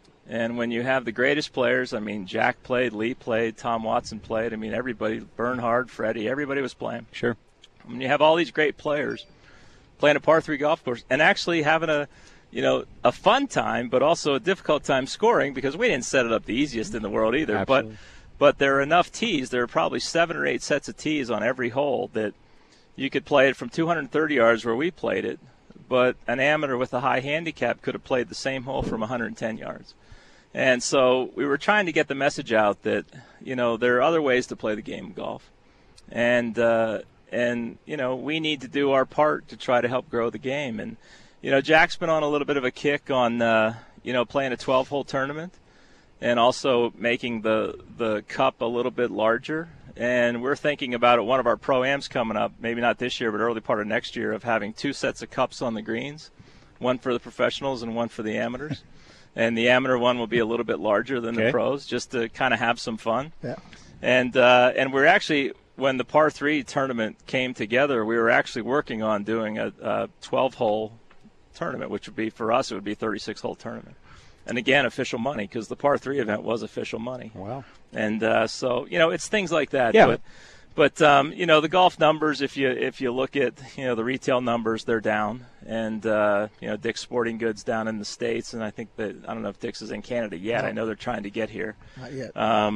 And when you have the greatest players, I mean, Jack played, Lee played, Tom Watson played. I mean, everybody, Bernhard, Freddie, everybody was playing. Sure. When you have all these great players playing a par three golf course and actually having a, you know, a fun time, but also a difficult time scoring because we didn't set it up the easiest in the world either. Absolutely. But but there are enough tees. There are probably seven or eight sets of tees on every hole that you could play it from two hundred thirty yards where we played it, but an amateur with a high handicap could have played the same hole from one hundred ten yards. And so we were trying to get the message out that, you know, there are other ways to play the game of golf. And, uh, and you know, we need to do our part to try to help grow the game. And, you know, Jack's been on a little bit of a kick on, uh, you know, playing a twelve-hole tournament and also making the the cup a little bit larger. And we're thinking about it, one of our Pro-Ams coming up, maybe not this year, but early part of next year, of having two sets of cups on the greens, one for the professionals and one for the amateurs. And the amateur one will be a little bit larger than okay. the pros, just to kind of have some fun. Yeah. And uh, and we're actually, when the par three tournament came together, we were actually working on doing a, a twelve-hole tournament, which would be, for us, it would be a thirty-six hole tournament. And again, official money, because the par three event was official money. Wow. And uh, so, you know, it's things like that. Yeah. But, but um, you know, the golf numbers, if you if you look at, you know, the retail numbers, they're down. And, uh, you know, Dick's Sporting Goods down in the States, and I think that, I don't know if Dick's is in Canada yet. No. I know they're trying to get here. Not yet. Um,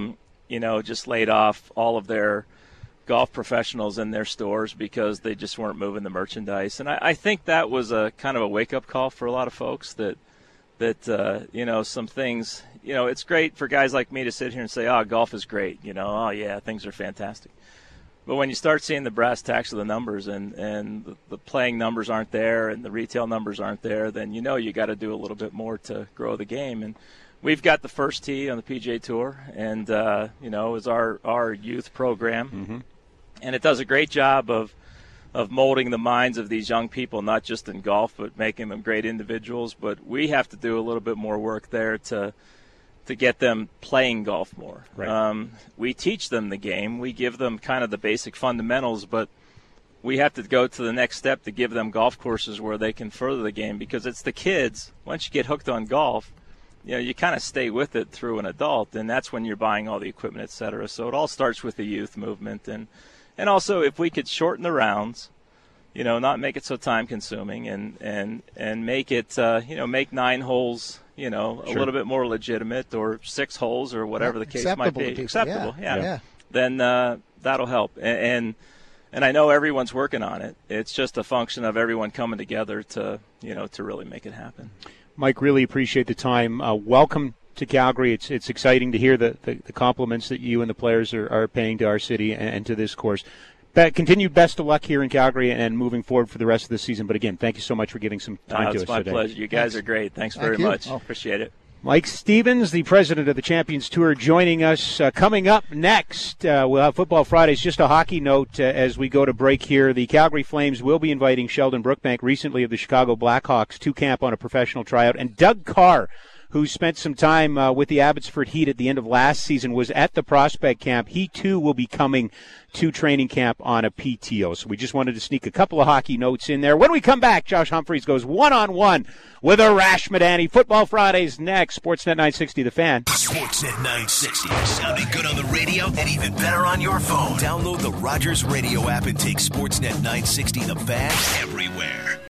you know, just laid off all of their golf professionals in their stores because they just weren't moving the merchandise. And I, I think that was a kind of a wake-up call for a lot of folks that, that uh, you know, some things, you know, it's great for guys like me to sit here and say, oh, golf is great, you know, oh, yeah, things are fantastic. But when you start seeing the brass tacks of the numbers and, and the, the playing numbers aren't there and the retail numbers aren't there, then you know you got to do a little bit more to grow the game. And we've got the first tee on the P G A Tour, and, uh, you know, is our, our youth program. Mm-hmm. And it does a great job of of molding the minds of these young people, not just in golf, but making them great individuals. But we have to do a little bit more work there to to get them playing golf more. Right. Um, we teach them the game. We give them kind of the basic fundamentals, but we have to go to the next step to give them golf courses where they can further the game, because it's the kids. Once you get hooked on golf, you know, you kind of stay with it through an adult, and that's when you're buying all the equipment, et cetera. So it all starts with the youth movement. And, and also, if we could shorten the rounds, you know, not make it so time-consuming, and, and, and make it, uh, you know, make nine holes, you know, Sure. a little bit more legitimate, or six holes, or whatever Yeah, the case acceptable might to be. people. Acceptable, Yeah. yeah. Yeah. Then uh, that'll help. And, and and I know everyone's working on it. It's just a function of everyone coming together to, you know, to really make it happen. Mike, really appreciate the time. Uh, welcome to Calgary. It's it's exciting to hear the, the, the compliments that you and the players are, are paying to our city and, and to this course. But continued best of luck here in Calgary and moving forward for the rest of the season. But again, thank you so much for giving some time Uh, to it's us my today. pleasure. You guys Thanks. are great. Thanks Thank very you. much. Oh. Appreciate it. Mike Stevens, the president of the Champions Tour, joining us. Uh, coming up next, uh, we'll have Football Fridays. Just a hockey note uh, as we go to break here. The Calgary Flames will be inviting Sheldon Brookbank, recently of the Chicago Blackhawks, to camp on a professional tryout. And Doug Carr, who spent some time uh, with the Abbotsford Heat at the end of last season, was at the prospect camp. He, too, will be coming to training camp on a P T O. So we just wanted to sneak a couple of hockey notes in there. When we come back, Josh Humphreys goes one-on-one with Arash Madani. Football Fridays next. Sportsnet nine sixty, The Fan. Sportsnet nine sixty. Sounding good on the radio and even better on your phone. Download the Rogers Radio app and take Sportsnet nine sixty The Fan everywhere.